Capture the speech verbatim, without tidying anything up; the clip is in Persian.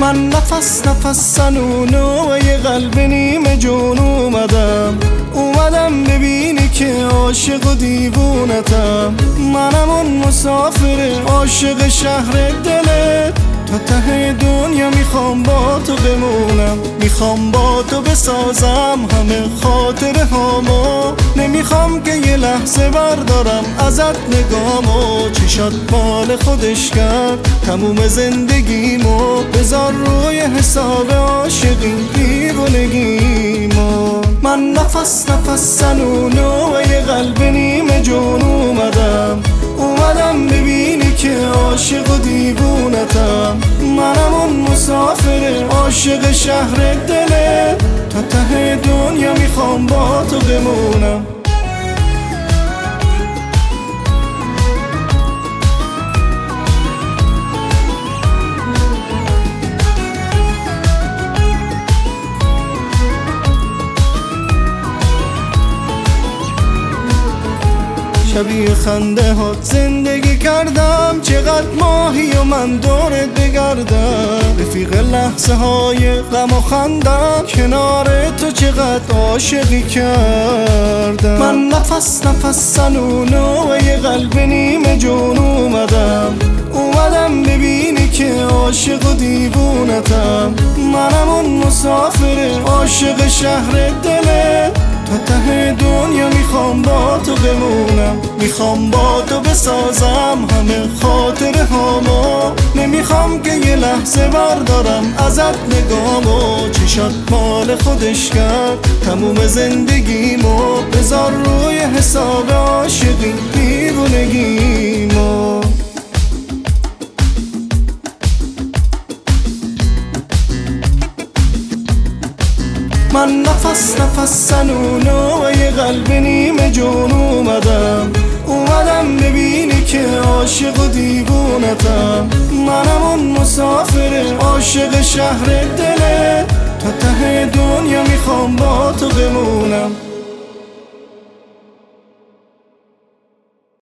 من نفس نفس سنونو یه قلب نیمه جون اومدم اومدم ببینی که عاشق و دیوونتم. منم اون مسافر عاشق شهر دلت، تا ته دنیا میخوام با تو بمونم. میخوام با تو بسازم همه خاطره هامو، نمیخوام که یه لحظه بردارم ازت نگامو. چشات مال خودش کرد تموم زندگیمو، بذار روی حساب عاشقی دیوونگیمو. من نفس نفس سنونو یه قلب نیمه جون اومدم اومدم ببینی که عاشق و دیوونتم. منم اون مسافر عاشق شهر دلت، تا ته دنیا میخوام با تو بمونم. شبیه خنده ها زندگی کردم، چقدر ماهی و من دورت بگردم. رفیق لحظه های غم و خندم، کنار تو چقدر عاشقی کردم. من نفس نفس سنونو یه قلب نیمه جون اومدم اومدم ببینی که عاشق و دیوونتم. منم اون مسافر عاشق شهر دلت، تا ته دنیا میخوام با تو بمونم. میخوام با تو بسازم همه خاطره هامو، نمیخوام که یه لحظه بردارم ازت نگامو. چشات مال خودش کرد تموم زندگیمو، بذار روی حساب عاشقی دیوونگیمو. من نفس نفس سنونو یه قلب نیمه جون اومدم اومدم ببینی که عاشق و دیوونتم. منم اون مسافر عاشق شهر دلت، تا ته دنیا میخوام با تو بمونم.